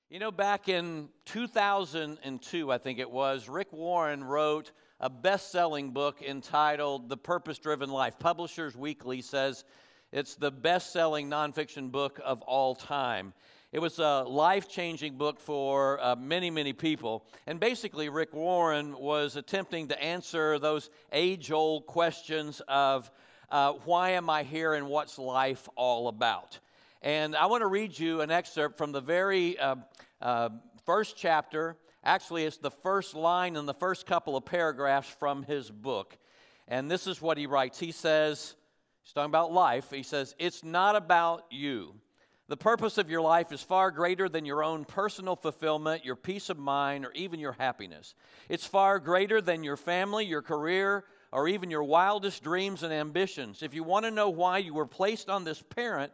You know, back in 2002, I think it was, Rick Warren wrote a best-selling book entitled The Purpose-Driven Life. Publishers Weekly says it's the best-selling nonfiction book of all time. It was a life-changing book for many, many people. And basically, Rick Warren was attempting to answer those age-old questions of why am I here and what's life all about? And I want to read you an excerpt from the very first chapter. Actually, it's the first line in the first couple of paragraphs from his book. And this is what he writes. He says, he's talking about life. He says, it's not about you. The purpose of your life is far greater than your own personal fulfillment, your peace of mind, or even your happiness. It's far greater than your family, your career, or even your wildest dreams and ambitions. If you want to know why you were placed on this planet,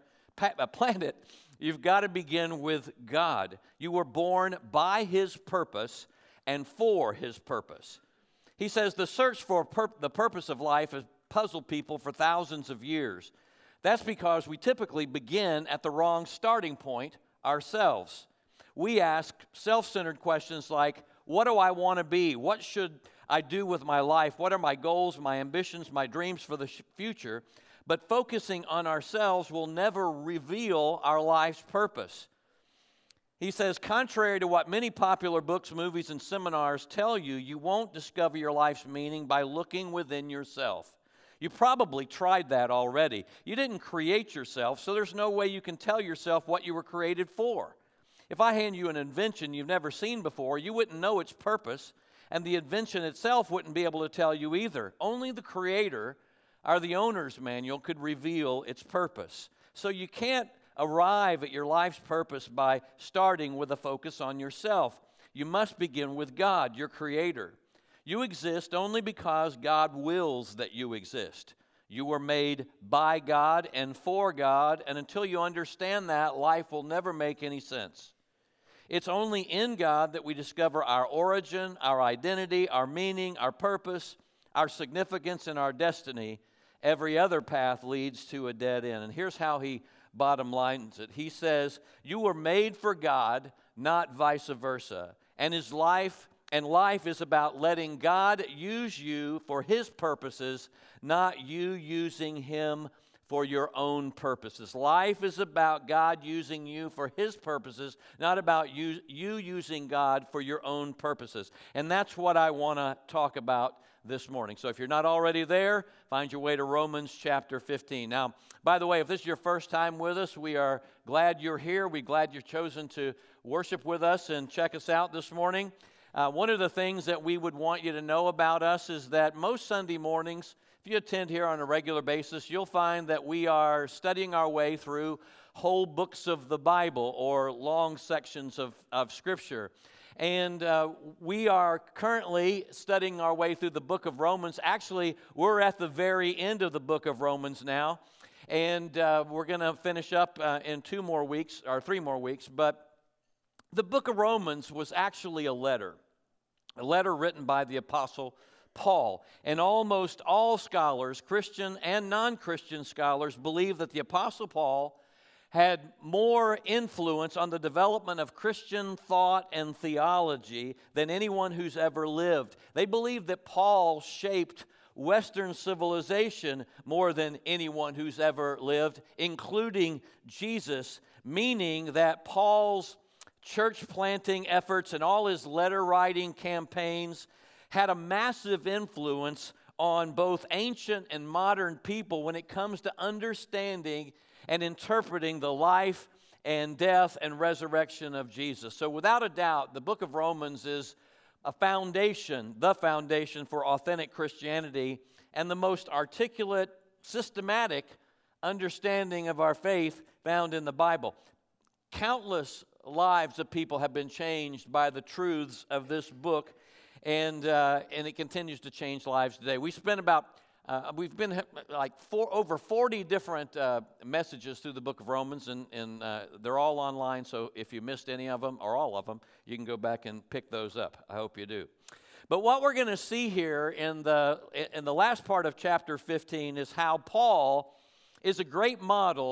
you've got to begin with God. You were born by His purpose and for His purpose. He says the search for the purpose of life has puzzled people for thousands of years. That's because we typically begin at the wrong starting point ourselves. We ask self-centered questions like, what do I want to be? What should I do with my life? What are my goals, my ambitions, my dreams for the future? But focusing on ourselves will never reveal our life's purpose. He says, contrary to what many popular books, movies, and seminars tell you, you won't discover your life's meaning by looking within yourself. You probably tried that already. You didn't create yourself, so there's no way you can tell yourself what you were created for. If I hand you an invention you've never seen before, you wouldn't know its purpose, and the invention itself wouldn't be able to tell you either. Only the Creator or the owner's manual could reveal its purpose. So you can't arrive at your life's purpose by starting with a focus on yourself. You must begin with God, your Creator. You exist only because God wills that you exist. You were made by God and for God, and until you understand that, life will never make any sense. It's only in God that we discover our origin, our identity, our meaning, our purpose, our significance, and our destiny. Every other path leads to a dead end. And here's how he bottom lines it. He says, you were made for God, not vice versa. And life is about letting God use you for His purposes, not you using Him for your own purposes. Life is about God using you for His purposes, not about you using God for your own purposes. And that's what I want to talk about this morning. So if you're not already there, find your way to Romans chapter 15. Now, by the way, if this is your first time with us, we are glad you're here. We're glad you've chosen to worship with us and check us out this morning. One of the things that we would want you to know about us is that most Sunday mornings, if you attend here on a regular basis, you'll find that we are studying our way through whole books of the Bible or long sections of Scripture. And we are currently studying our way through the book of Romans. Actually, we're at the very end of the book of Romans now. And we're going to finish up in 3 more weeks. But the book of Romans was actually a letter written by the Apostle Paul. And almost all scholars, Christian and non-Christian scholars, believe that the Apostle Paul had more influence on the development of Christian thought and theology than anyone who's ever lived. They believe that Paul shaped Western civilization more than anyone who's ever lived, including Jesus, meaning that Paul's church planting efforts and all his letter writing campaigns had a massive influence on both ancient and modern people when it comes to understanding and interpreting the life and death and resurrection of Jesus. So without a doubt, the book of Romans is the foundation for authentic Christianity and the most articulate, systematic understanding of our faith found in the Bible. Countless lives of people have been changed by the truths of this book, and it continues to change lives today. We've been over 40 different messages through the book of Romans, and they're all online, so if you missed any of them, or all of them, you can go back and pick those up. I hope you do. But what we're going to see here in the last part of chapter 15 is how Paul is a great model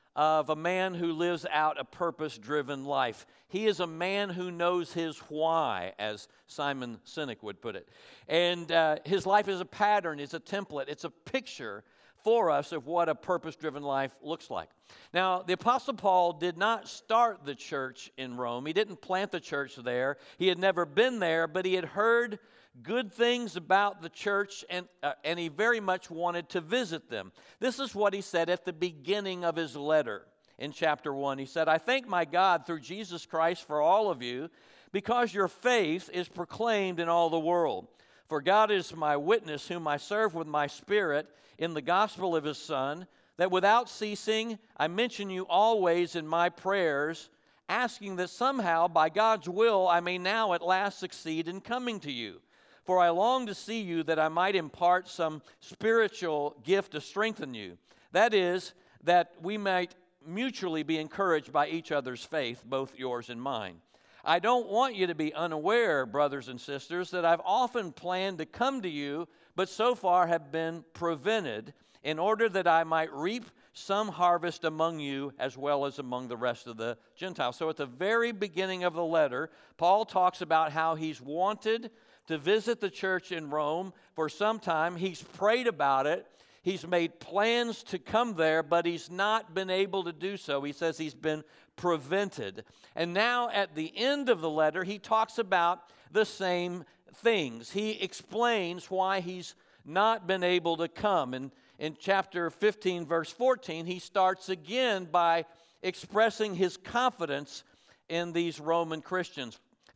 of a man who lives out a purpose-driven life. He is a man who knows his why, as Simon Sinek would put it. And his life is a pattern, it's a template, it's a picture for us of what a purpose-driven life looks like. Now, the Apostle Paul did not start the church in Rome. He didn't plant the church there. He had never been there, but he had heard good things about the church, and he very much wanted to visit them. This is what he said at the beginning of his letter in chapter 1. He said, "I thank my God through Jesus Christ for all of you, because your faith is proclaimed in all the world. For God is my witness, whom I serve with my spirit in the gospel of his Son, that without ceasing I mention you always in my prayers, asking that somehow by God's will I may now at last succeed in coming to you. For I long to see you, that I might impart some spiritual gift to strengthen you. That is, that we might mutually be encouraged by each other's faith, both yours and mine. I don't want you to be unaware, brothers and sisters, that I've often planned to come to you, but so far have been prevented, in order that I might reap some harvest among you as well as among the rest of the Gentiles." So at the very beginning of the letter, Paul talks about how he's wanted to visit the church in Rome for some time. He's prayed about it. He's made plans to come there, but he's not been able to do so. He says he's been prevented. And now at the end of the letter, he talks about the same things. He explains why he's not been able to come. And in chapter 15, verse 14, he starts again by expressing his confidence in these Roman Christians.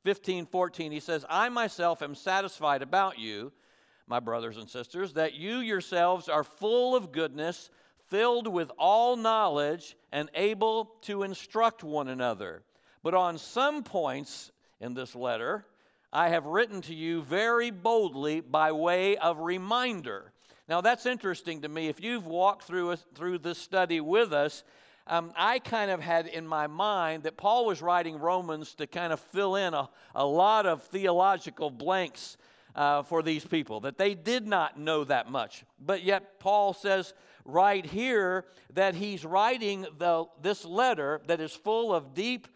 15:14, he says, "I myself am satisfied about you, my brothers and sisters, that you yourselves are full of goodness, filled with all knowledge, and able to instruct one another. But on some points in this letter, I have written to you very boldly by way of reminder." Now that's interesting to me. If you've walked through this study with us, I kind of had in my mind that Paul was writing Romans to kind of fill in a lot of theological blanks for these people, that they did not know that much. But yet Paul says right here that he's writing this letter that is full of deep,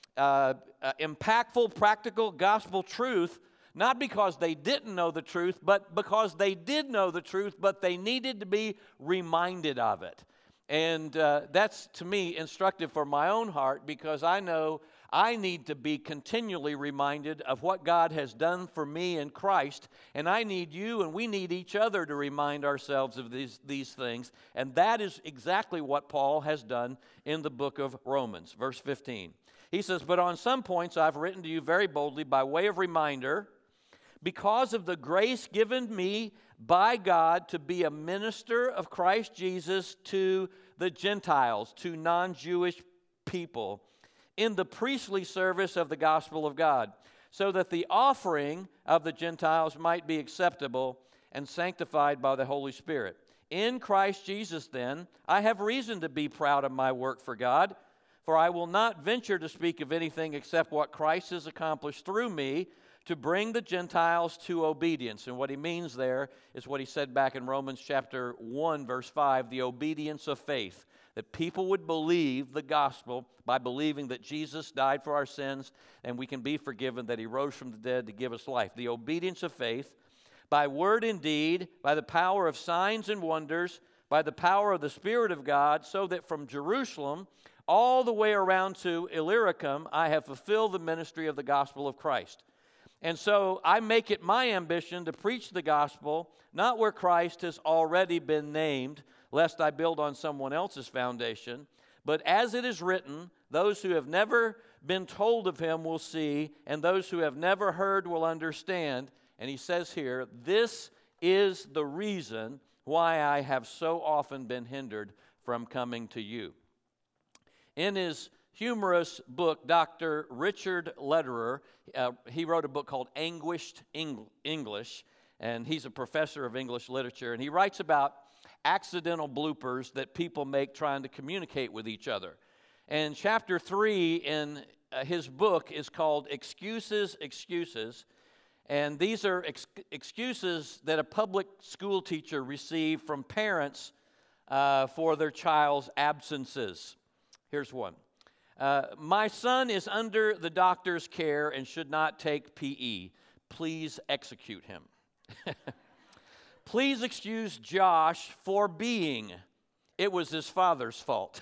impactful, practical gospel truth, not because they didn't know the truth, but because they did know the truth, but they needed to be reminded of it. And that's, to me, instructive for my own heart, because I know I need to be continually reminded of what God has done for me in Christ, and I need you and we need each other to remind ourselves of these things. And that is exactly what Paul has done in the book of Romans. Verse 15. He says, "But on some points I've written to you very boldly by way of reminder, because of the grace given me by God to be a minister of Christ Jesus to the Gentiles, to non-Jewish people, in the priestly service of the gospel of God, so that the offering of the Gentiles might be acceptable and sanctified by the Holy Spirit. In Christ Jesus, then, I have reason to be proud of my work for God, for I will not venture to speak of anything except what Christ has accomplished through me to bring the Gentiles to obedience." And what he means there is what he said back in Romans chapter 1, verse 5, the obedience of faith. That people would believe the gospel by believing that Jesus died for our sins and we can be forgiven, that he rose from the dead to give us life. The obedience of faith, by word and deed, by the power of signs and wonders, by the power of the Spirit of God, so that from Jerusalem all the way around to Illyricum I have fulfilled the ministry of the gospel of Christ. And so I make it my ambition to preach the gospel, not where Christ has already been named, lest I build on someone else's foundation, but as it is written, those who have never been told of him will see, and those who have never heard will understand. And he says here, this is the reason why I have so often been hindered from coming to you. In his humorous book, Dr. Richard Lederer, he wrote a book called Anguished English, and he's a professor of English literature, and he writes about accidental bloopers that people make trying to communicate with each other. And chapter 3 in his book is called Excuses, Excuses, and these are excuses that a public school teacher received from parents for their child's absences. Here's one. My son is under the doctor's care and should not take PE. Please execute him. Please excuse Josh for being. It was his father's fault.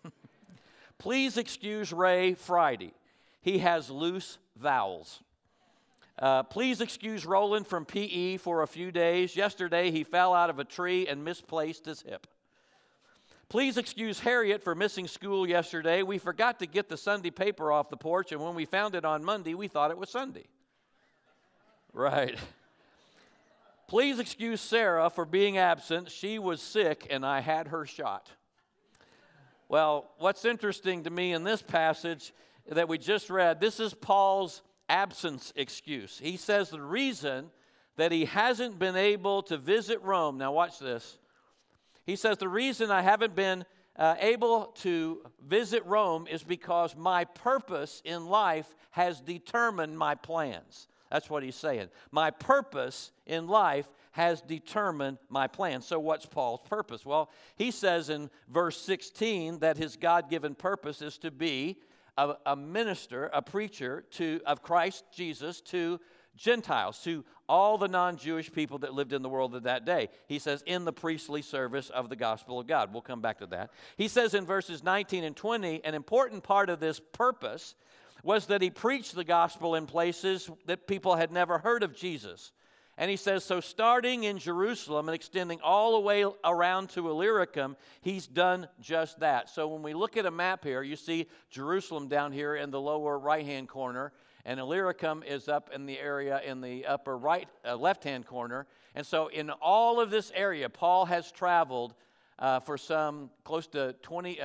Please excuse Ray Friday. He has loose vowels. Please excuse Roland from PE for a few days. Yesterday he fell out of a tree and misplaced his hip. Please excuse Harriet for missing school yesterday. We forgot to get the Sunday paper off the porch, and when we found it on Monday, we thought it was Sunday. Right. Please excuse Sarah for being absent. She was sick, and I had her shot. Well, what's interesting to me in this passage that we just read, this is Paul's absence excuse. He says the reason that he hasn't been able to visit Rome, now watch this. He says the reason I haven't been able to visit Rome is because my purpose in life has determined my plans. That's what he's saying. My purpose in life has determined my plans. So what's Paul's purpose? Well, he says in verse 16 that his God-given purpose is to be a minister, a preacher of Christ Jesus to Gentiles, to all the non-Jewish people that lived in the world of that day. He says, in the priestly service of the gospel of God. We'll come back to that. He says in verses 19 and 20, an important part of this purpose was that he preached the gospel in places that people had never heard of Jesus. And he says, so starting in Jerusalem and extending all the way around to Illyricum, he's done just that. So when we look at a map here, you see Jerusalem down here in the lower right-hand corner, and Illyricum is up in the area in the upper right, left-hand corner. And so in all of this area, Paul has traveled for some close to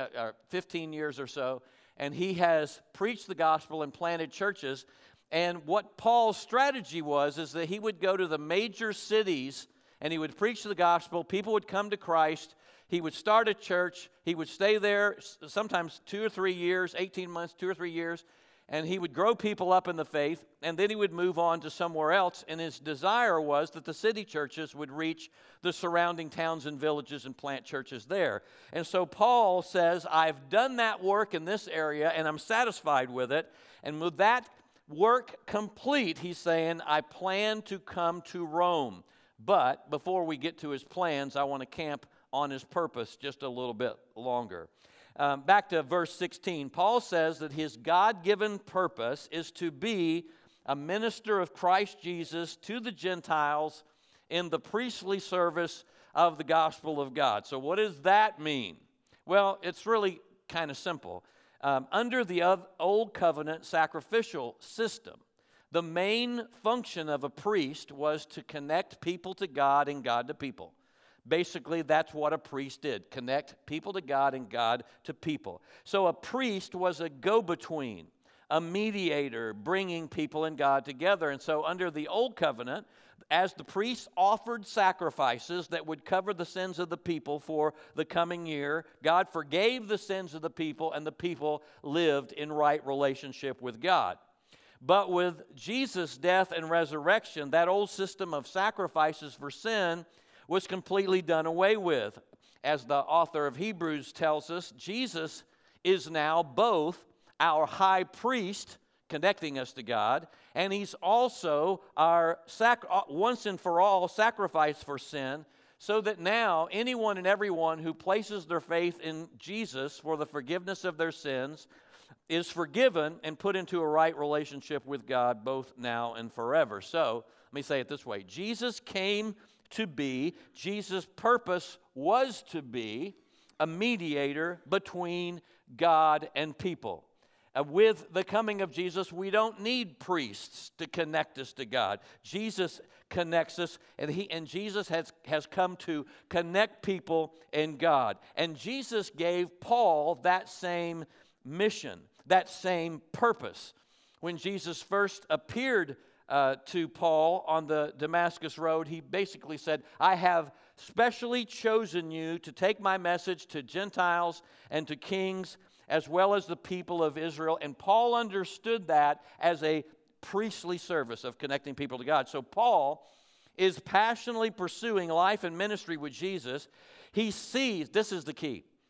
15 years or so, and he has preached the gospel and planted churches. And what Paul's strategy was is that he would go to the major cities and he would preach the gospel. People would come to Christ. He would start a church. He would stay there sometimes 2 or 3 years, 18 months, 2 or 3 years. And he would grow people up in the faith, and then he would move on to somewhere else. And his desire was that the city churches would reach the surrounding towns and villages and plant churches there. And so Paul says, I've done that work in this area, and I'm satisfied with it. And with that work complete, he's saying, I plan to come to Rome. But before we get to his plans, I want to camp on his purpose just a little bit longer. Back to verse 16, Paul says that his God-given purpose is to be a minister of Christ Jesus to the Gentiles in the priestly service of the gospel of God. So what does that mean? Well, it's really kind of simple. Under the old covenant sacrificial system, the main function of a priest was to connect people to God and God to people. Basically, that's what a priest did, connect people to God and God to people. So a priest was a go-between, a mediator, bringing people and God together. And so under the old covenant, as the priests offered sacrifices that would cover the sins of the people for the coming year, God forgave the sins of the people, and the people lived in right relationship with God. But with Jesus' death and resurrection, that old system of sacrifices for sin was completely done away with. As the author of Hebrews tells us, Jesus is now both our high priest, connecting us to God, and he's also our once and for all sacrifice for sin, so that now anyone and everyone who places their faith in Jesus for the forgiveness of their sins is forgiven and put into a right relationship with God both now and forever. So, let me say it this way. Jesus came to be, Jesus' purpose was to be a mediator between God and people. With the coming of Jesus, we don't need priests to connect us to God. Jesus connects us, and Jesus has come to connect people and God. And Jesus gave Paul that same mission, that same purpose. When Jesus first appeared to Paul on the Damascus Road, he basically said, I have specially chosen you to take my message to Gentiles and to kings as well as the people of Israel. And Paul understood that as a priestly service of connecting people to God. So Paul is passionately pursuing life and ministry with Jesus. He sees, this is the key,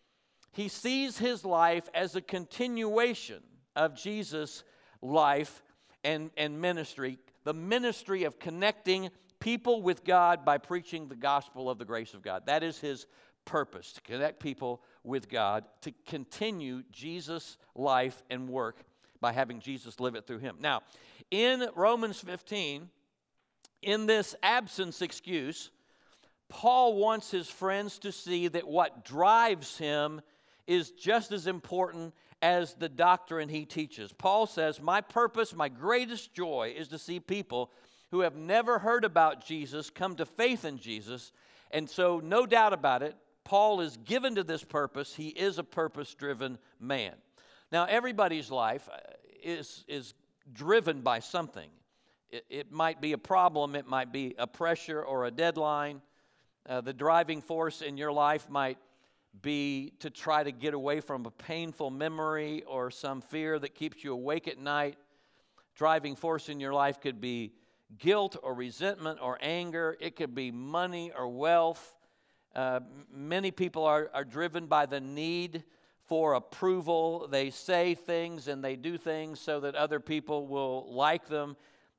he sees his life as a continuation of Jesus' life and ministry, the ministry of connecting people with God by preaching the gospel of the grace of God. That is his purpose, to connect people with God, to continue Jesus' life and work by having Jesus live it through him. Now, in Romans 15, in this absence excuse, Paul wants his friends to see that what drives him is just as important as the doctrine he teaches. Paul says, my purpose, my greatest joy is to see people who have never heard about Jesus come to faith in Jesus. And so, no doubt about it, Paul is given to this purpose. He is a purpose-driven man. Now, everybody's life is driven by something. It might be a problem. It might be a pressure or a deadline. The driving force in your life might be to try to get away from a painful memory or some fear that keeps you awake at night. Driving force in your life could be guilt or resentment or anger. It could be money or wealth. Many people are driven by the need for approval. They say things and they do things so that other people will like them.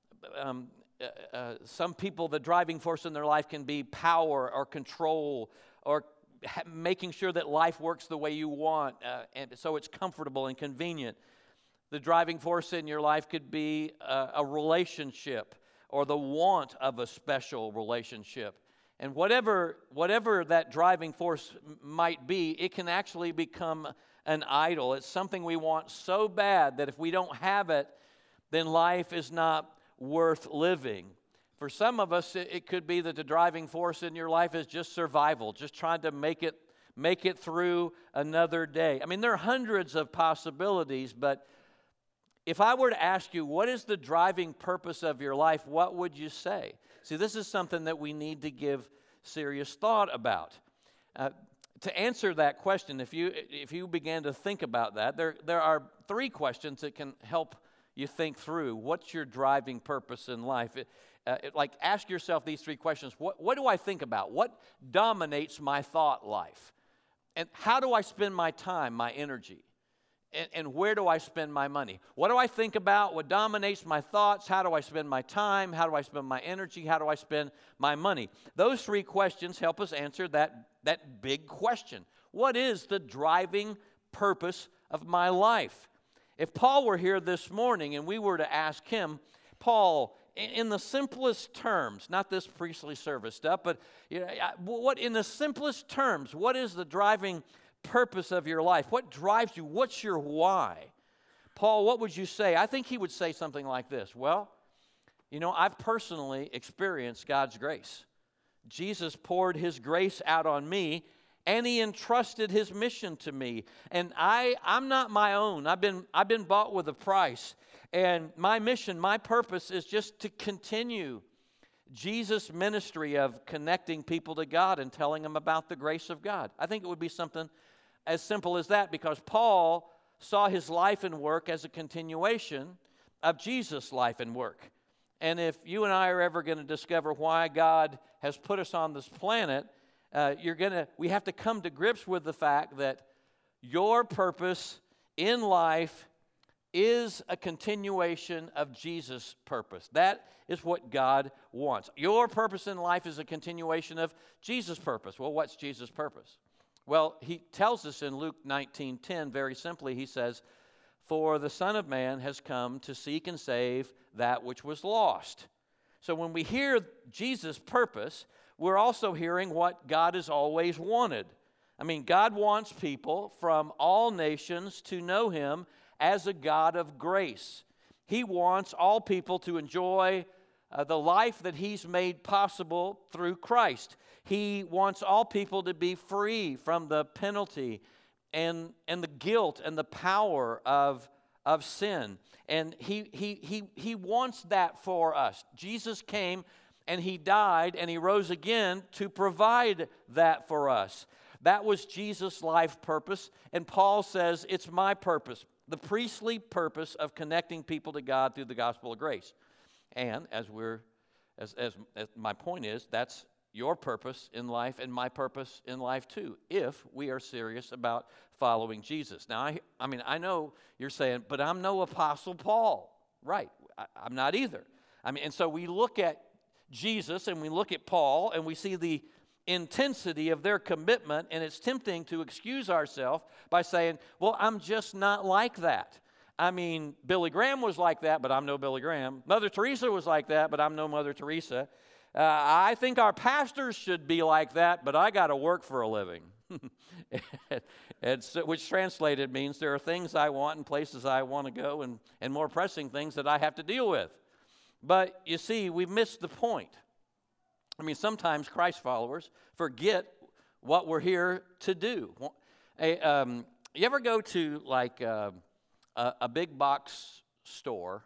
Some people, the driving force in their life can be power or control or making sure that life works the way you want, and so it's comfortable and convenient. The driving force in your life could be a relationship or the want of a special relationship. And whatever that driving force might be, it can actually become an idol. It's something we want so bad that if we don't have it, then life is not worth living. For some of us, it could be that the driving force in your life is just survival, just trying to make it through another day. I mean, there are hundreds of possibilities, but if I were to ask you, what is the driving purpose of your life, what would you say? See, this is something that we need to give serious thought about. To answer that question, if you began to think about that, there are three questions that can help you think through what's your driving purpose in life. Like, ask yourself these three questions. What do I think about? What dominates my thought life? And how do I spend my time, my energy? And where do I spend my money? What do I think about? What dominates my thoughts? How do I spend my time? How do I spend my energy? How do I spend my money? Those three questions help us answer that big question. What is the driving purpose of my life? If Paul were here this morning and we were to ask him, Paul, in the simplest terms, not this priestly service stuff, but in the simplest terms, what is the driving purpose of your life? What drives you? What's your why? Paul, what would you say? I think he would say something like this. Well, I've personally experienced God's grace. Jesus poured his grace out on me, and he entrusted his mission to me. And I'm not my own. I've been bought with a price. And my mission, my purpose is just to continue Jesus' ministry of connecting people to God and telling them about the grace of God. I think it would be something as simple as that, because Paul saw his life and work as a continuation of Jesus' life and work. And if you and I are ever going to discover why God has put us on this planet, we have to come to grips with the fact that your purpose in life is a continuation of Jesus' purpose. That is what God wants. Your purpose in life is a continuation of Jesus' purpose. Well, what's Jesus' purpose? Well, he tells us in Luke 19:10, very simply, he says, "For the Son of Man has come to seek and save that which was lost." So when we hear Jesus' purpose, we're also hearing what God has always wanted. I mean, God wants people from all nations to know him as a God of grace. He wants all people to enjoy the life that he's made possible through Christ. He wants all people to be free from the penalty and the guilt and the power of sin. And he wants that for us. Jesus came and he died and he rose again to provide that for us. That was Jesus' life purpose. And Paul says, it's my purpose, the priestly purpose of connecting people to God through the gospel of grace. And as my point is, that's your purpose in life and my purpose in life too, if we are serious about following Jesus. Now, I know you're saying, but I'm no Apostle Paul. Right, I'm not either. And so we look at Jesus and we look at Paul and we see the intensity of their commitment, and it's tempting to excuse ourselves by saying, well, I'm just not like that. Billy Graham was like that, but I'm no Billy Graham. Mother Teresa was like that, but I'm no Mother Teresa. I think our pastors should be like that, but I got to work for a living. Which translated means there are things I want and places I want to go and more pressing things that I have to deal with. But you see, we've missed the point. Sometimes Christ followers forget what we're here to do. You ever go to like a big box store?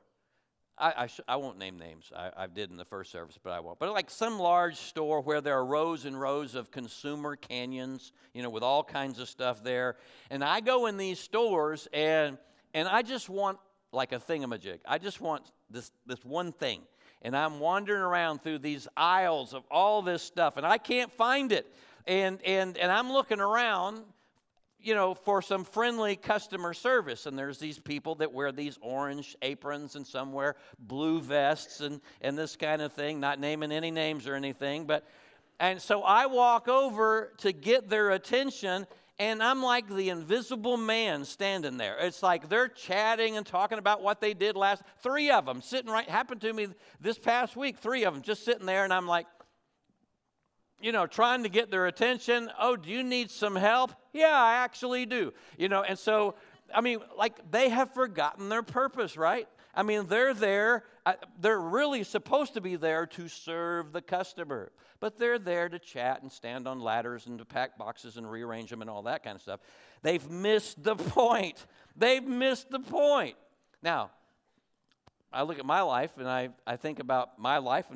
I won't name names. I did in the first service, but I won't. But like some large store where there are rows and rows of consumer canyons, with all kinds of stuff there. And I go in these stores and I just want like a thingamajig. I just want this one thing. And I'm wandering around through these aisles of all this stuff, and I can't find it. And I'm looking around, for some friendly customer service. And there's these people that wear these orange aprons and some wear blue vests and this kind of thing, not naming any names or anything. And so I walk over to get their attention, and I'm like the invisible man standing there. It's like they're chatting and talking about what they did last. 3 of them sitting happened to me this past week, 3 of them just sitting there, and I'm like, trying to get their attention. Oh, do you need some help? Yeah, I actually do. And so, they have forgotten their purpose, right? They're there. They're really supposed to be there to serve the customer. But they're there to chat and stand on ladders and to pack boxes and rearrange them and all that kind of stuff. They've missed the point. They've missed the point. Now, I look at my life and I think about my life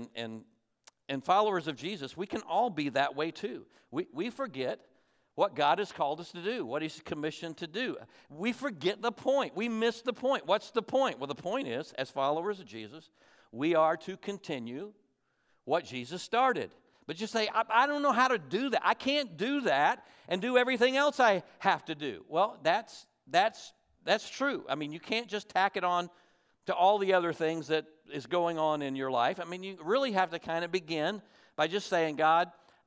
and followers of Jesus, we can all be that way too. We forget what God has called us to do, what He's commissioned to do. We forget the point. We miss the point. What's the point? Well, the point is, as followers of Jesus, we are to continue what Jesus started. But you say, I don't know how to do that. I can't do that and do everything else I have to do. Well, that's true. You can't just tack it on to all the other things that is going on in your life. You really have to kind of begin by just saying, God,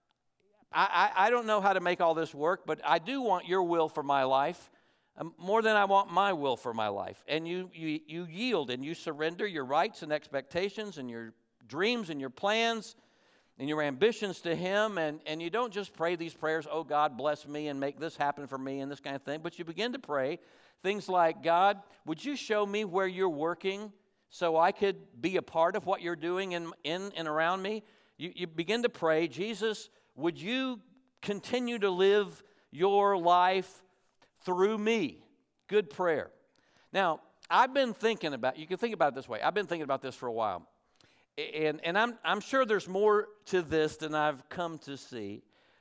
I don't know how to make all this work, but I do want your will for my life more than I want my will for my life. And you yield and you surrender your rights and expectations and your dreams and your plans and your ambitions to Him. And you don't just pray these prayers, oh, God, bless me and make this happen for me and this kind of thing. But you begin to pray things like, God, would you show me where you're working so I could be a part of what you're doing in and around me? You begin to pray, Jesus, would you continue to live your life through me? Good prayer. Now, I've been thinking about, you can think about it this way. I've been thinking about this for a while. And I'm sure there's more to this than I've come to see.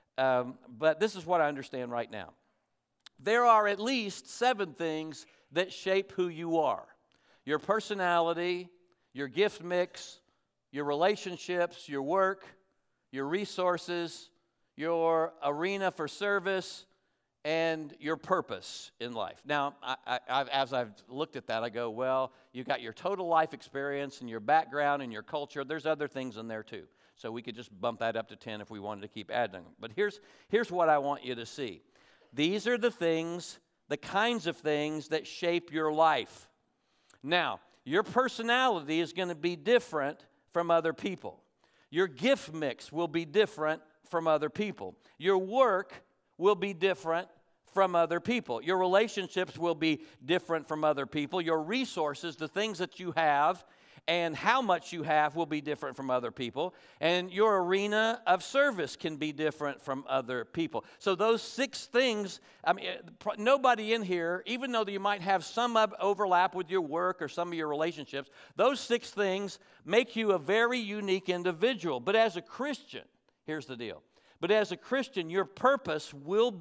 But this is what I understand right now. There are at least 7 things that shape who you are. Your personality, your gift mix, your relationships, your work, your resources, your arena for service, and your purpose in life. Now, as I've looked at that, I go, well, you got your total life experience and your background and your culture. There's other things in there too. So we could just bump that up to 10 if we wanted to keep adding them. But here's what I want you to see. These are the things, the kinds of things that shape your life. Now, your personality is going to be different from other people. Your gift mix will be different from other people. Your work will be different from other people. Your relationships will be different from other people. Your resources, the things that you have and how much you have will be different from other people. And your arena of service can be different from other people. So those 6 things, nobody in here, even though you might have some overlap with your work or some of your relationships, those 6 things make you a very unique individual. But as a Christian, here's the deal. But as a Christian, your purpose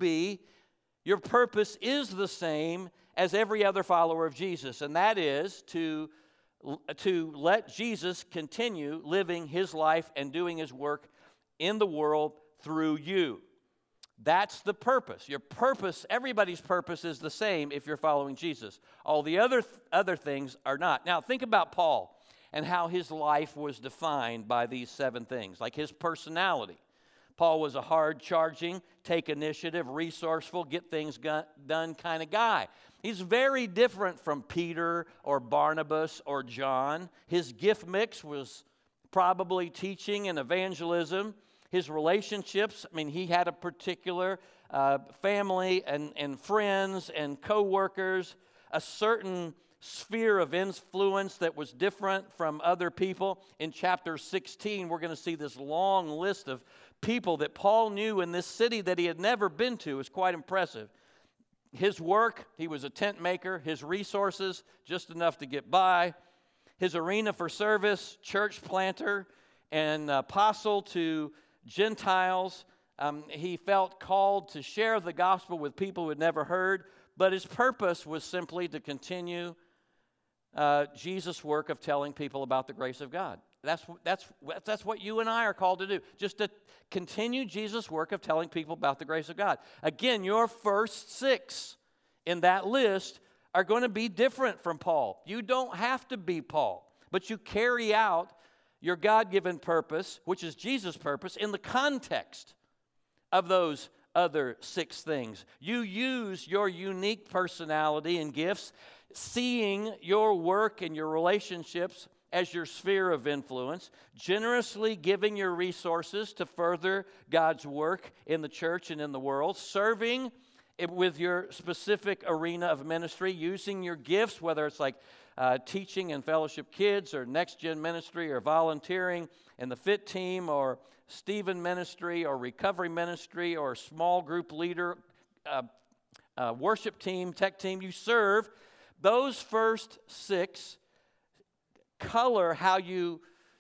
is the same as every other follower of Jesus, and that is to let Jesus continue living His life and doing His work in the world through you. That's the purpose. Your purpose, everybody's purpose is the same if you're following Jesus. All the other things are not. Now, think about Paul and how his life was defined by these 7 things, like his personality. Paul was a hard-charging, take initiative, resourceful, get things done kind of guy. He's very different from Peter or Barnabas or John. His gift mix was probably teaching and evangelism. His relationships, I mean, he had a particular family and friends and co-workers, a certain sphere of influence that was different from other people. In chapter 16, we're going to see this long list of people that Paul knew in this city that he had never been to. It's quite impressive. His work, he was a tent maker. His resources, just enough to get by. His arena for service, church planter, and apostle to Gentiles. He felt called to share the gospel with people who had never heard, but his purpose was simply to continue Jesus' work of telling people about the grace of God. That's what you and I are called to do, just to continue Jesus' work of telling people about the grace of God. Again, your first 6 in that list are going to be different from Paul. You don't have to be Paul, but you carry out your God-given purpose, which is Jesus' purpose, in the context of those other 6 things. You use your unique personality and gifts, seeing your work and your relationships as your sphere of influence, generously giving your resources to further God's work in the church and in the world, serving with your specific arena of ministry, using your gifts, whether it's like teaching and fellowship kids or next gen ministry or volunteering in the FIT team or Stephen ministry or recovery ministry or small group leader, worship team, tech team. You serve. Those first 6 color how you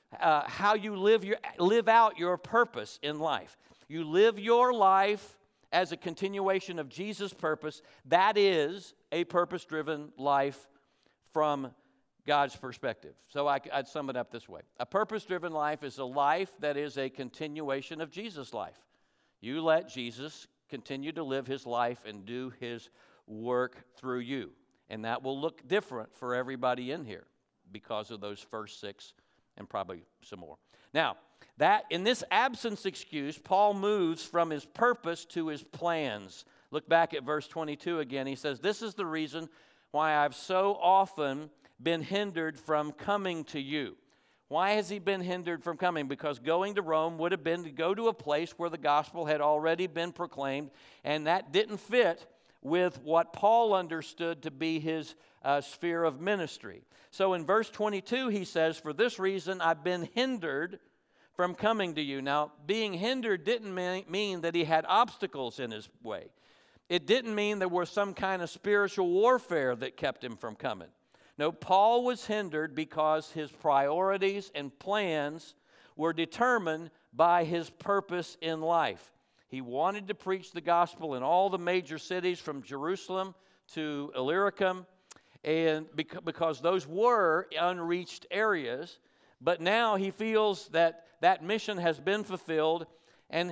live out your purpose in life. You live your life as a continuation of Jesus' purpose. That is a purpose-driven life from God's perspective. So I'd sum it up this way. A purpose-driven life is a life that is a continuation of Jesus' life. You let Jesus continue to live his life and do his work through you. And that will look different for everybody in here because of those first 6 and probably some more. Now, that in this absence excuse, Paul moves from his purpose to his plans. Look back at verse 22 again. He says, "This is the reason why I've so often been hindered from coming to you." Why has he been hindered from coming? Because going to Rome would have been to go to a place where the gospel had already been proclaimed, and that didn't fit with what Paul understood to be his sphere of ministry. So in verse 22, he says, "For this reason I've been hindered from coming to you." Now, being hindered didn't mean that he had obstacles in his way. It didn't mean there was some kind of spiritual warfare that kept him from coming. No, Paul was hindered because his priorities and plans were determined by his purpose in life. He wanted to preach the gospel in all the major cities from Jerusalem to Illyricum, and because those were unreached areas. But now he feels that that mission has been fulfilled, and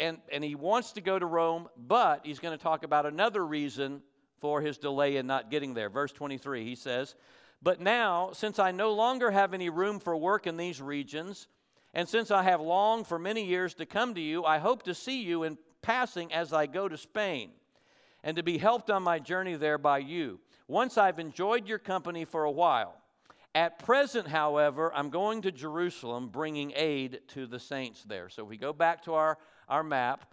he wants to go to Rome, but he's going to talk about another reason for his delay in not getting there. Verse 23, he says, "But now, since I no longer have any room for work in these regions, and since I have longed for many years to come to you, I hope to see you in passing as I go to Spain, and to be helped on my journey there by you. Once I've enjoyed your company for a while. At present, however, I'm going to Jerusalem, bringing aid to the saints there." So if we go back to our map,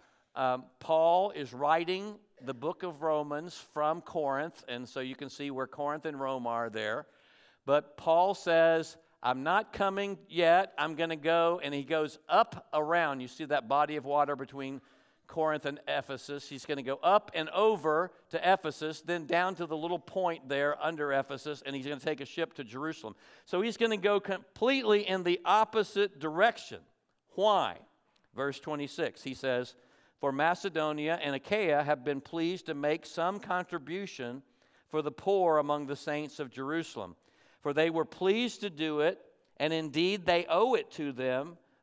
Paul is writing the book of Romans from Corinth, and so you can see where Corinth and Rome are there. But Paul says, "I'm not coming yet. I'm going to go," and he goes up around. You see that body of water between Corinth and Ephesus. He's going to go up and over to Ephesus, then down to the little point there under Ephesus, and he's going to take a ship to Jerusalem. So he's going to go completely in the opposite direction. Why? Verse 26, he says, "For Macedonia and Achaia have been pleased to make some contribution for the poor among the saints of Jerusalem. For they were pleased to do it, and indeed they owe it to them,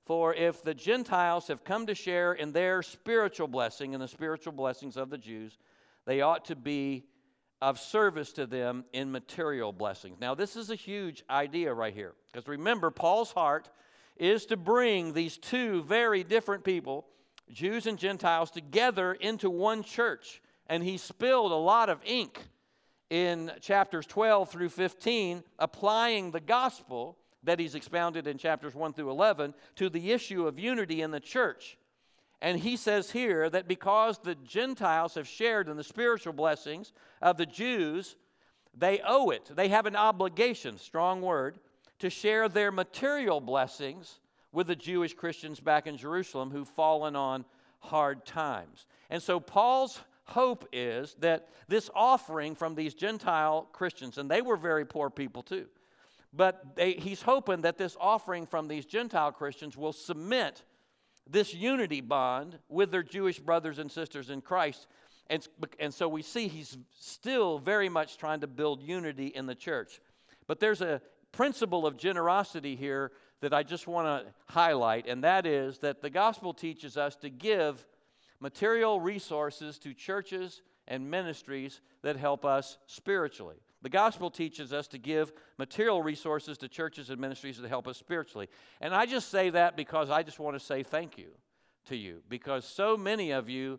For if the Gentiles have come to share in their spiritual blessing and the spiritual blessings of the Jews, they ought to be of service to them in material blessings. Now, this is a huge idea right here. Because remember, Paul's heart is to bring these two very different people, Jews and Gentiles, together into one church. And he spilled a lot of ink in chapters 12 through 15, applying the gospel that he's expounded in chapters 1 through 11 to the issue of unity in the church. And he says here that because the Gentiles have shared in the spiritual blessings of the Jews, they owe it. They have an obligation, strong word, to share their material blessings with the Jewish Christians back in Jerusalem who've fallen on hard times. And so Paul's hope is that this offering from these Gentile Christians, and they were very poor people too, but he's hoping that this offering from these Gentile Christians will cement this unity bond with their Jewish brothers and sisters in Christ. And so we see he's still very much trying to build unity in the church. But there's a principle of generosity here that I just want to highlight, and that is that the gospel teaches us to give material resources to churches and ministries that help us spiritually. The gospel teaches us to give material resources to churches and ministries that help us spiritually. And I just say that because I just want to say thank you to you, because so many of you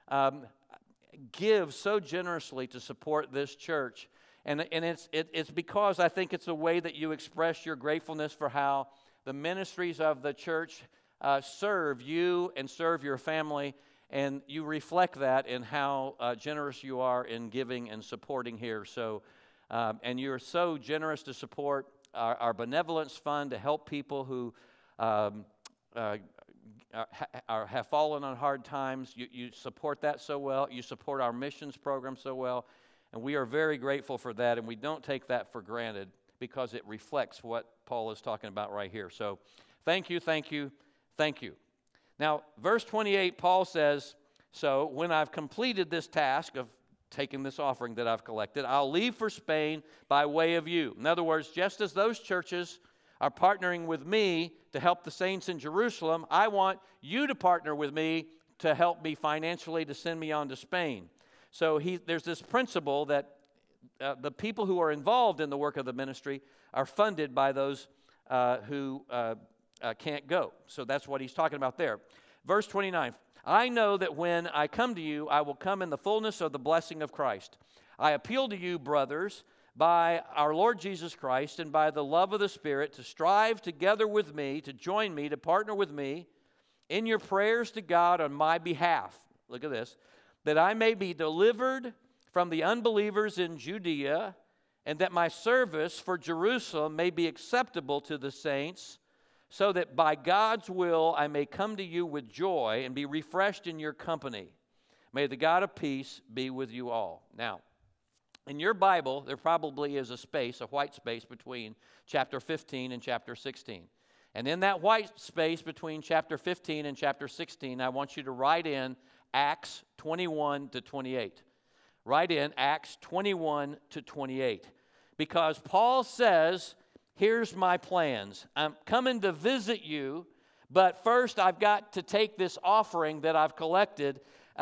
give so generously to support this church. And it's because I think it's a way that you express your gratefulness for how the ministries of the church serve you and serve your family, and you reflect that in how generous you are in giving and supporting here. So, and you're so generous to support our benevolence fund to help people who have fallen on hard times. You support that so well. You support our missions program so well. And we are very grateful for that, and we don't take that for granted because it reflects what Paul is talking about right here. So thank you, thank you, thank you. Now, verse 28, Paul says, so when I've completed this task of taking this offering that I've collected, I'll leave for Spain by way of you. In other words, just as those churches are partnering with me to help the saints in Jerusalem, I want you to partner with me to help me financially to send me on to Spain. So there's this principle that the people who are involved in the work of the ministry are funded by those who can't go. So that's what he's talking about there. Verse 29, I know that when I come to you, I will come in the fullness of the blessing of Christ. I appeal to you, brothers, by our Lord Jesus Christ and by the love of the Spirit, to strive together with me, to join me, to partner with me in your prayers to God on my behalf. Look at this. That I may be delivered from the unbelievers in Judea, and that my service for Jerusalem may be acceptable to the saints, so that by God's will I may come to you with joy and be refreshed in your company. May the God of peace be with you all. Now, in your Bible, there probably is a space, a white space between chapter 15 and chapter 16. And in that white space between chapter 15 and chapter 16, I want you to write in Acts 21 to 28. Write in Acts 21 to 28. Because Paul says, here's my plans. I'm coming to visit you, but first I've got to take this offering that I've collected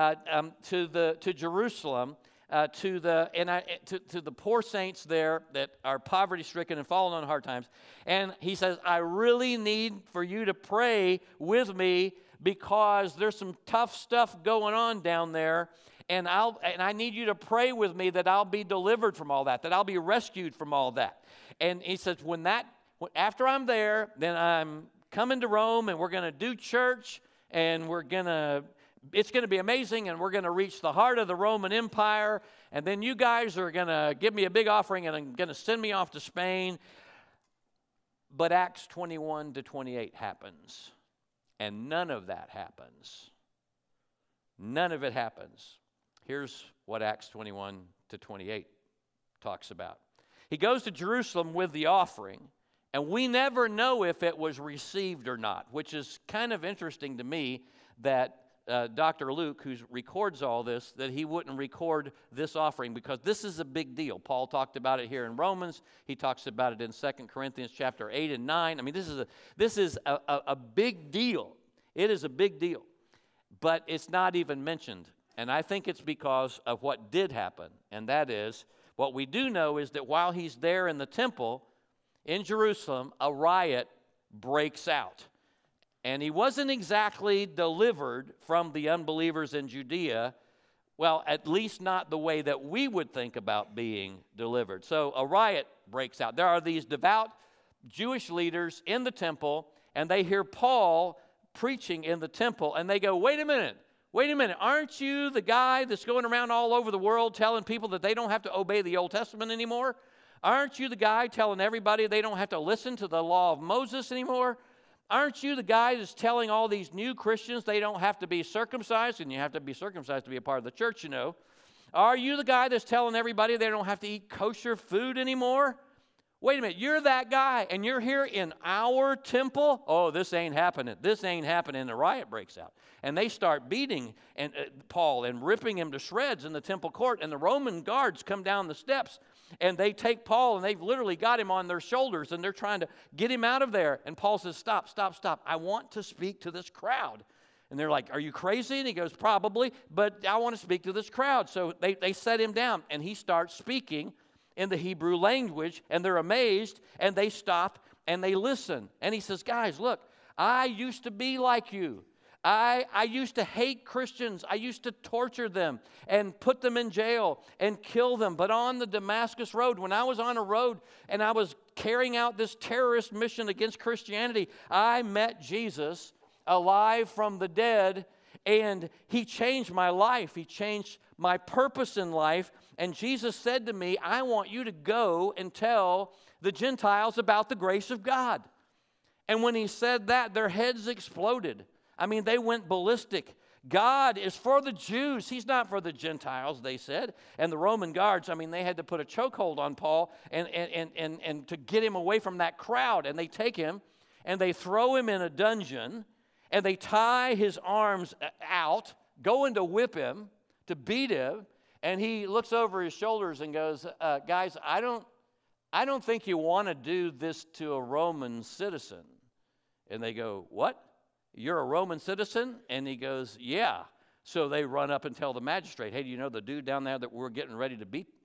to Jerusalem, to the poor saints there that are poverty-stricken and fallen on hard times. And he says, I really need for you to pray with me because there's some tough stuff going on down there, and I need you to pray with me that I'll be delivered from all that I'll be rescued from all that. And he says, after I'm there, then I'm coming to Rome, and we're going to do church, and it's going to be amazing, and we're going to reach the heart of the Roman Empire, and then you guys are going to give me a big offering, and I'm going to send me off to Spain. But Acts 21 to 28 happens. And none of that happens. None of it happens. Here's what Acts 21 to 28 talks about. He goes to Jerusalem with the offering, and we never know if it was received or not, which is kind of interesting to me that Dr. Luke, who records all this, that he wouldn't record this offering because this is a big deal. Paul talked about it here in Romans. He talks about it in 2 Corinthians chapter 8 and 9. I mean, this is a big deal. It is a big deal. But it's not even mentioned. And I think it's because of what did happen. And that is, what we do know is that while he's there in the temple in Jerusalem, a riot breaks out. And he wasn't exactly delivered from the unbelievers in Judea, well, at least not the way that we would think about being delivered. So a riot breaks out. There are these devout Jewish leaders in the temple, and they hear Paul preaching in the temple, and they go, wait a minute, aren't you the guy that's going around all over the world telling people that they don't have to obey the Old Testament anymore? Aren't you the guy telling everybody they don't have to listen to the law of Moses anymore? Aren't you the guy that's telling all these new Christians they don't have to be circumcised, and you have to be circumcised to be a part of the church, you know? Are you the guy that's telling everybody they don't have to eat kosher food anymore? Wait a minute, you're that guy, and you're here in our temple? Oh, this ain't happening. This ain't happening. And a riot breaks out. And they start beating Paul and ripping him to shreds in the temple court, and the Roman guards come down the steps, and they take Paul, and they've literally got him on their shoulders, and they're trying to get him out of there. And Paul says, stop. I want to speak to this crowd. And they're like, are you crazy? And he goes, probably, but I want to speak to this crowd. So they set him down, and he starts speaking in the Hebrew language, and they're amazed, and they stop, and they listen. And he says, guys, look, I used to be like you. I used to hate Christians. I used to torture them and put them in jail and kill them. But on the Damascus Road, when I was on a road and I was carrying out this terrorist mission against Christianity, I met Jesus alive from the dead, and he changed my life. He changed my purpose in life. And Jesus said to me, I want you to go and tell the Gentiles about the grace of God. And when he said that, their heads exploded. I mean, they went ballistic. God is for the Jews. He's not for the Gentiles, they said. And the Roman guards, I mean, they had to put a chokehold on Paul and to get him away from that crowd. And they take him and they throw him in a dungeon, and they tie his arms out, going to whip him, to beat him. And he looks over his shoulders and goes, guys, I don't think you want to do this to a Roman citizen. And they go, what? You're a Roman citizen? And he goes, yeah. So they run up and tell the magistrate, hey, do you know the dude down there that we're getting ready to beat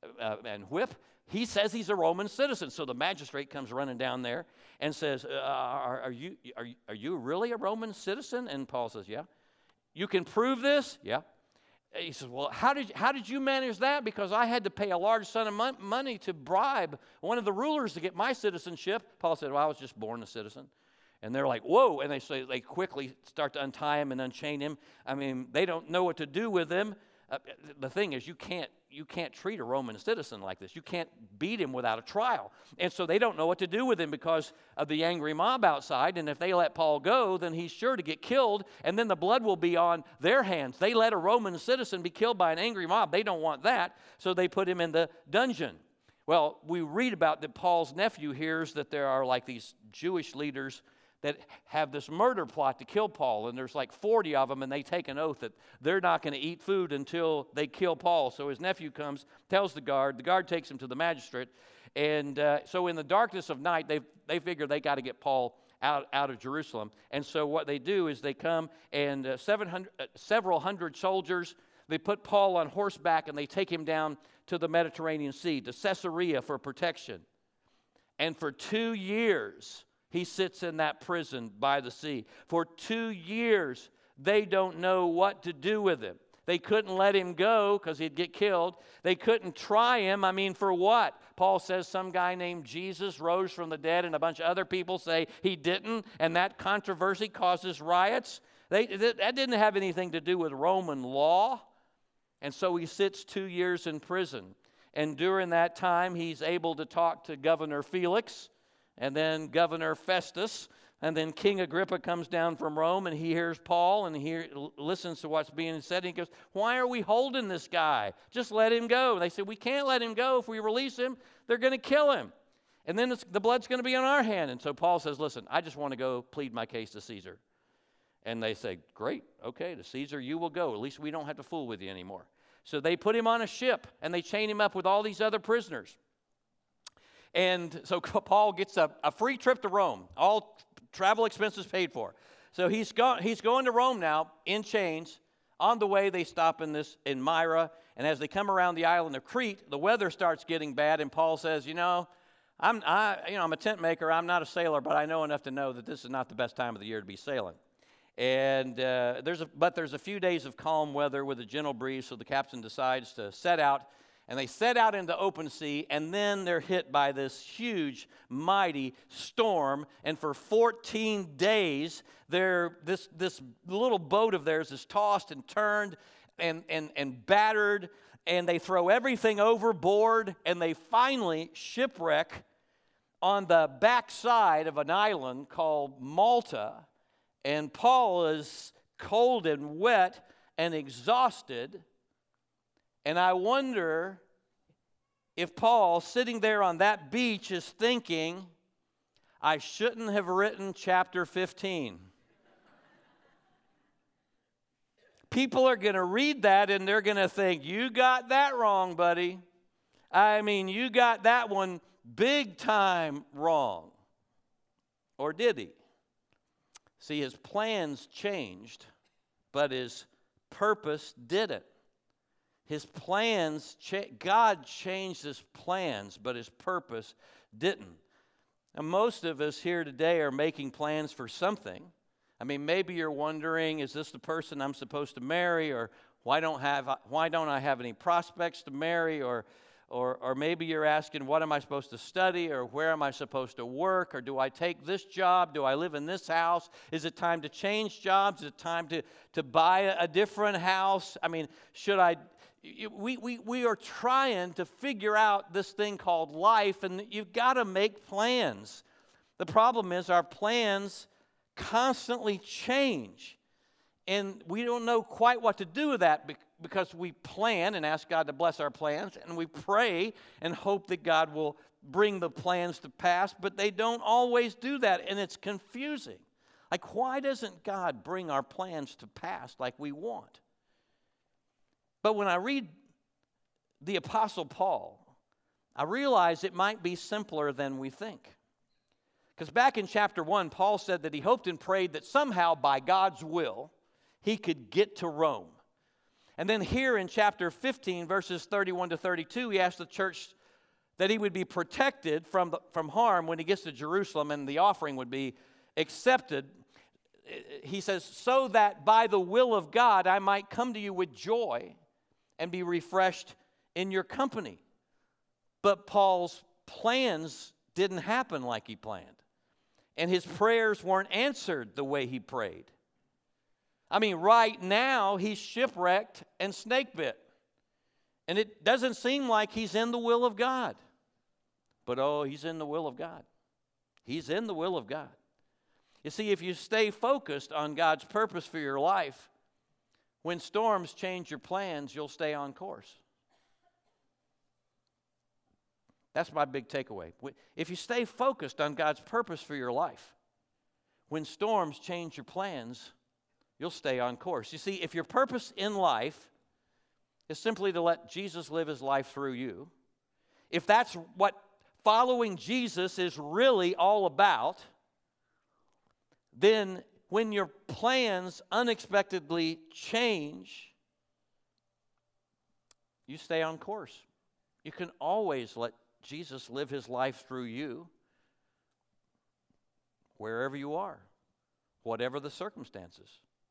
and whip? He says he's a Roman citizen. So the magistrate comes running down there and says, are you really a Roman citizen? And Paul says, yeah. You can prove this? Yeah. He says, well, how did you manage that? Because I had to pay a large sum of money to bribe one of the rulers to get my citizenship. Paul said, well, I was just born a citizen. And they're like, whoa. And they quickly start to untie him and unchain him. I mean, they don't know what to do with him. The thing is, you can't treat a Roman citizen like this. You can't beat him without a trial. And so they don't know what to do with him because of the angry mob outside. And if they let Paul go, then he's sure to get killed, and then the blood will be on their hands. They let a Roman citizen be killed by an angry mob. They don't want that, so they put him in the dungeon. Well, we read about that Paul's nephew hears that there are like these Jewish leaders that have this murder plot to kill Paul, and there's like 40 of them, and they take an oath that they're not going to eat food until they kill Paul. So his nephew comes, tells the guard takes him to the magistrate, and so in the darkness of night, they figure they got to get Paul out of Jerusalem. And so what they do is they come, and several hundred soldiers, they put Paul on horseback, and they take him down to the Mediterranean Sea, to Caesarea for protection. And for 2 years, he sits in that prison by the sea. For 2 years, they don't know what to do with him. They couldn't let him go because he'd get killed. They couldn't try him. I mean, for what? Paul says some guy named Jesus rose from the dead, and a bunch of other people say he didn't, and that controversy causes riots. That didn't have anything to do with Roman law. And so he sits 2 years in prison. And during that time, he's able to talk to Governor Felix, and then Governor Festus, and then King Agrippa comes down from Rome, and he hears Paul, and he listens to what's being said, and he goes, why are we holding this guy? Just let him go. They said, we can't let him go. If we release him, they're going to kill him. And then the blood's going to be on our hand. And so Paul says, listen, I just want to go plead my case to Caesar. And they say, great, okay, to Caesar you will go. At least we don't have to fool with you anymore. So they put him on a ship, and they chain him up with all these other prisoners. And so Paul gets a free trip to Rome, all travel expenses paid for. So he's going to Rome now in chains. On the way, they stop in Myra, and as they come around the island of Crete, the weather starts getting bad, and Paul says, I'm a tent maker, I'm not a sailor, but I know enough to know that this is not the best time of the year to be sailing. And there's a few days of calm weather with a gentle breeze, so the captain decides to set out. And they set out into open sea, and then they're hit by this huge, mighty storm. And for 14 days, this little boat of theirs is tossed and turned and battered. And they throw everything overboard, and they finally shipwreck on the backside of an island called Malta. And Paul is cold and wet and exhausted. And I wonder if Paul, sitting there on that beach, is thinking, I shouldn't have written chapter 15. People are going to read that and they're going to think, you got that wrong, buddy. I mean, you got that one big time wrong. Or did he? See, his plans changed, but his purpose didn't. His plans, God changed his plans, but his purpose didn't. And most of us here today are making plans for something. I mean, maybe you're wondering, is this the person I'm supposed to marry? Or why don't I have any prospects to marry? Or maybe you're asking, what am I supposed to study? Or where am I supposed to work? Or do I take this job? Do I live in this house? Is it time to change jobs? Is it time to buy a different house? I mean, should I... We are trying to figure out this thing called life, and you've got to make plans. The problem is our plans constantly change, and we don't know quite what to do with that because we plan and ask God to bless our plans, and we pray and hope that God will bring the plans to pass, but they don't always do that, and it's confusing. Like, why doesn't God bring our plans to pass like we want? But when I read the Apostle Paul, I realize it might be simpler than we think. Because back in chapter 1, Paul said that he hoped and prayed that somehow by God's will, he could get to Rome. And then here in chapter 15, verses 31 to 32, he asked the church that he would be protected from harm when he gets to Jerusalem and the offering would be accepted. He says, so that by the will of God I might come to you with joy and be refreshed in your company. But Paul's plans didn't happen like he planned. And his prayers weren't answered the way he prayed. I mean, right now, he's shipwrecked and snake bit. And it doesn't seem like he's in the will of God. But oh, he's in the will of God. He's in the will of God. You see, if you stay focused on God's purpose for your life, when storms change your plans, you'll stay on course. That's my big takeaway. If you stay focused on God's purpose for your life, when storms change your plans, you'll stay on course. You see, if your purpose in life is simply to let Jesus live his life through you, if that's what following Jesus is really all about, then when your plans unexpectedly change, you stay on course. You can always let Jesus live his life through you wherever you are, whatever the circumstances.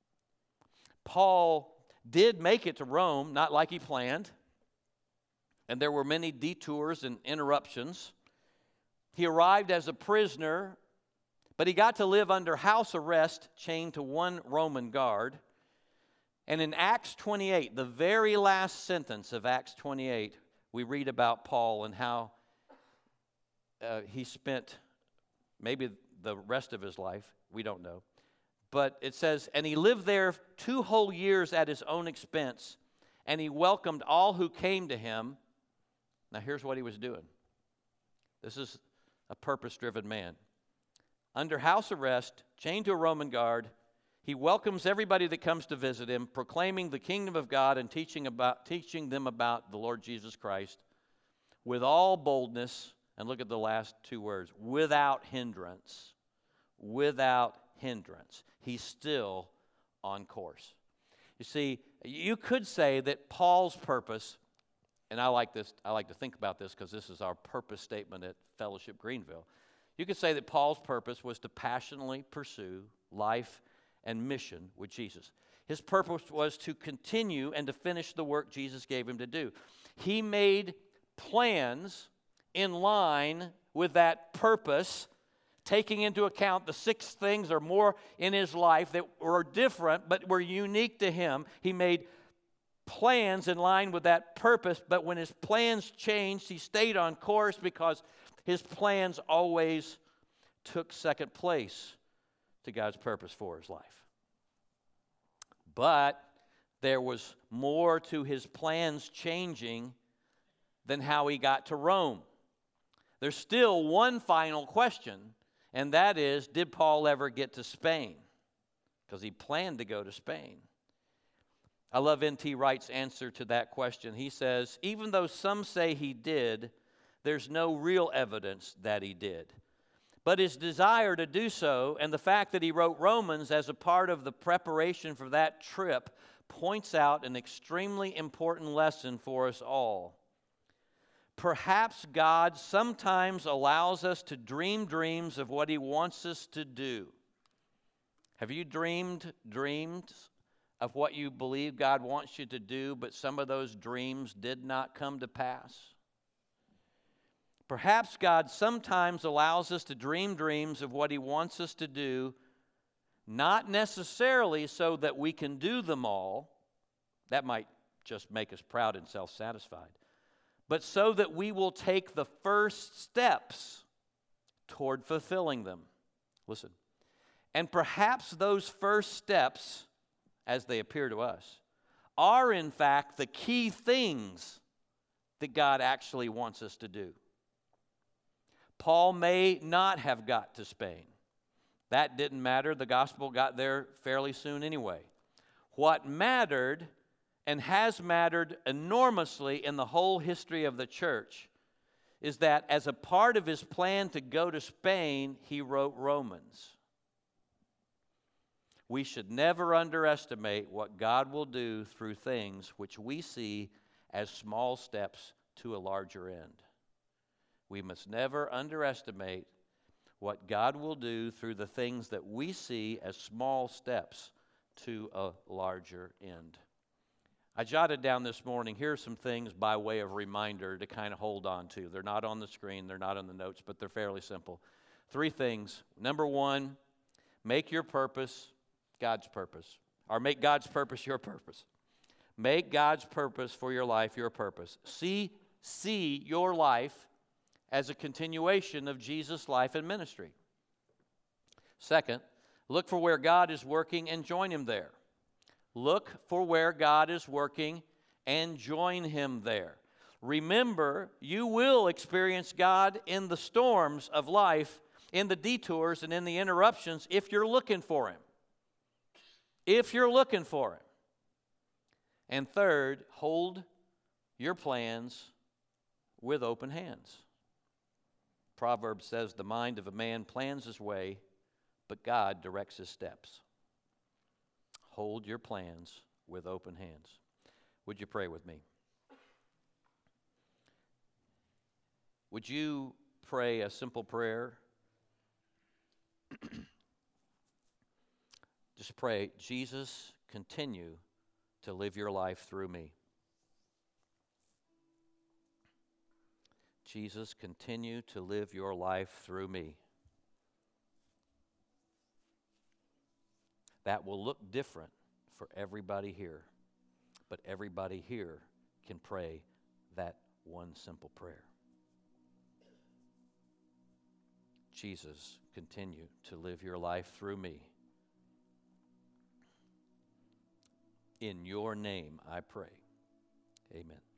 Paul did make it to Rome, not like he planned, and there were many detours and interruptions. He arrived as a prisoner, but he got to live under house arrest, chained to one Roman guard. And in Acts 28, the very last sentence of Acts 28, we read about Paul and how he spent maybe the rest of his life. We don't know. But it says, and he lived there 2 whole years at his own expense, and he welcomed all who came to him. Now here's what he was doing. This is a purpose-driven man. Under house arrest, chained to a Roman guard, He welcomes everybody that comes to visit him, proclaiming the kingdom of God and teaching them about the Lord Jesus Christ with all boldness. And look at the last two words, without hindrance. Without hindrance. He's still on course. You see, you could say that Paul's purpose, and I like to think about this because this is our purpose statement at Fellowship Greenville. You could say that Paul's purpose was to passionately pursue life and mission with Jesus. His purpose was to continue and to finish the work Jesus gave him to do. He made plans in line with that purpose, taking into account the 6 things or more in his life that were different but were unique to him. He made plans in line with that purpose, but when his plans changed, he stayed on course because his plans always took second place to God's purpose for his life. But there was more to his plans changing than how he got to Rome. There's still one final question, and that is, did Paul ever get to Spain? Because he planned to go to Spain. I love N.T. Wright's answer to that question. He says, even though some say he did, there's no real evidence that he did. But his desire to do so and the fact that he wrote Romans as a part of the preparation for that trip points out an extremely important lesson for us all. Perhaps God sometimes allows us to dream dreams of what he wants us to do. Have you dreamed dreams of what you believe God wants you to do, but some of those dreams did not come to pass? Perhaps God sometimes allows us to dream dreams of what he wants us to do, not necessarily so that we can do them all. That might just make us proud and self-satisfied. But so that we will take the first steps toward fulfilling them. Listen. And perhaps those first steps, as they appear to us, are in fact the key things that God actually wants us to do. Paul may not have got to Spain. That didn't matter. The gospel got there fairly soon anyway. What mattered and has mattered enormously in the whole history of the church is that as a part of his plan to go to Spain, he wrote Romans. We should never underestimate what God will do through things which we see as small steps to a larger end. We must never underestimate what God will do through the things that we see as small steps to a larger end. I jotted down this morning, here are some things by way of reminder to kind of hold on to. They're not on the screen, they're not on the notes, but they're fairly simple. 3 things. Number 1, make your purpose God's purpose. Or make God's purpose your purpose. Make God's purpose for your life your purpose. See your life as a continuation of Jesus' life and ministry. Second, look for where God is working and join him there. Look for where God is working and join him there. Remember, you will experience God in the storms of life, in the detours and in the interruptions if you're looking for him. If you're looking for him. And third, hold your plans with open hands. Proverbs says, the mind of a man plans his way, but God directs his steps. Hold your plans with open hands. Would you pray with me? Would you pray a simple prayer? Just pray, Jesus, continue to live your life through me. Jesus, continue to live your life through me. That will look different for everybody here, but everybody here can pray that one simple prayer. Jesus, continue to live your life through me. In your name I pray. Amen.